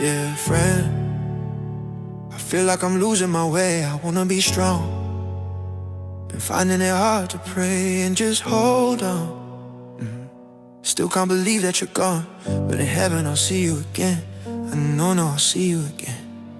different. I feel like I'm losing my way, I wanna be strong. Been finding it hard to pray and just hold on. Still can't believe that you're gone, but in heaven I'll see you again. I know, I'll see you again.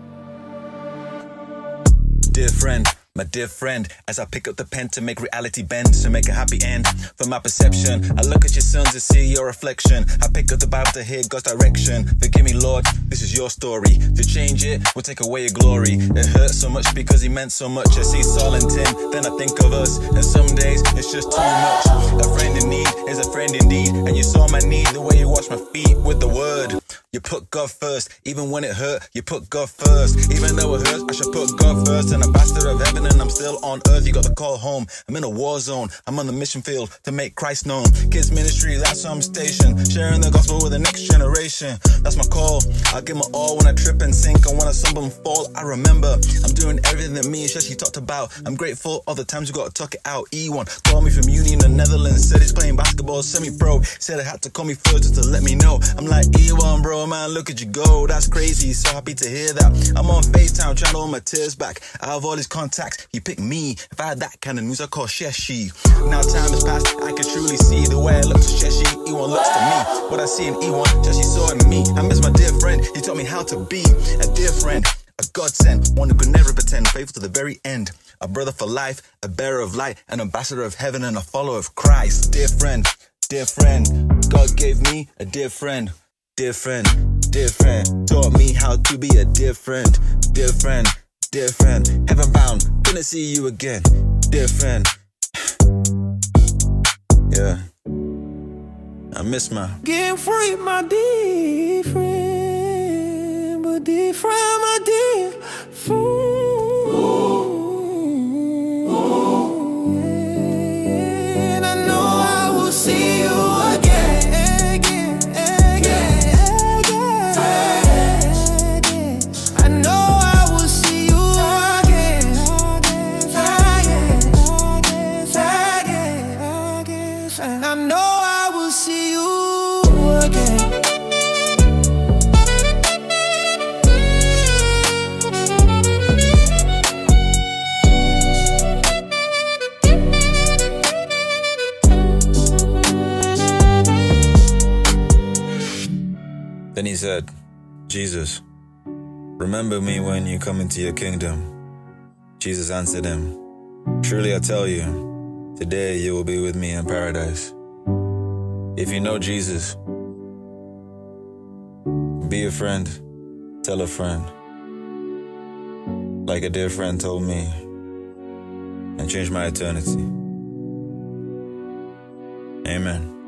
Dear friend, my dear friend, as I pick up the pen to make reality bend, to make a happy end. From my perception, I look at your sons to see your reflection. I pick up the Bible to hear God's direction. Forgive me, Lord, this is your story. To change it will take away your glory. It hurts so much because he meant so much. I see Saul and Tim, then I think of us. And some days it's just too much. A friend in need is a friend indeed. And you saw my need, the way you washed my feet with the word. You put God first, even when it hurt, you put God first. Even though it hurts, I should put God first. An ambassador of heaven and I'm still on earth. You got the call home, I'm in a war zone. I'm on the mission field to make Christ known. Kids ministry, that's where I'm stationed. Sharing the gospel with the next generation. That's my call, I give my all when I trip and sink. And when I stumble and fall, I remember I'm doing everything that me and Shashi talked about. I'm grateful all the times we got to talk it out. E1 called me from uni in the Netherlands. Said he's playing basketball, semi-pro. Said I had to call me first just to let me know. I'm like, E1 bro, man, look at you go, that's crazy, so happy to hear that. I'm on FaceTime trying to hold my tears back. Out of all his contacts, he picked me. If I had that kind of news, I'd call Sheshi. Now time has passed, I can truly see the way I look to Sheshi, E1 looks to me. What I see in E1, Sheshi saw in me. I miss my dear friend, he taught me how to be a dear friend. A godsend, one who could never pretend, faithful to the very end. A brother for life, a bearer of light, an ambassador of heaven and a follower of Christ. Dear friend, God gave me a dear friend. Dear friend, taught me how to be a dear friend. Dear friend, heaven bound, gonna see you again. Dear friend, yeah, I miss my Get free, my dear friend, but dear friend, my dear friend. And I know I will see you again. I know I will see you again. And I know I will see you again. Then he said, Jesus, remember me when you come into your kingdom. Jesus answered him, truly I tell you, today you will be with me in paradise. If you know Jesus, be a friend, tell a friend, like a dear friend told me, and change my eternity. Amen.